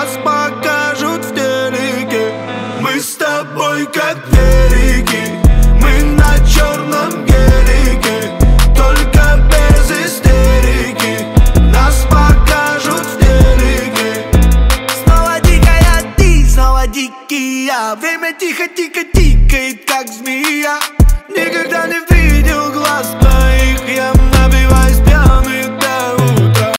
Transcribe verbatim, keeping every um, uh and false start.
Нас покажут в телеке. Мы с тобой как велики, мы на черном гелике, только без истерики. Нас покажут в телеке. Снова дикая ты, снова дикий я. Время тихо-тихо тикает, как змея. Никогда не видел глаз твоих я.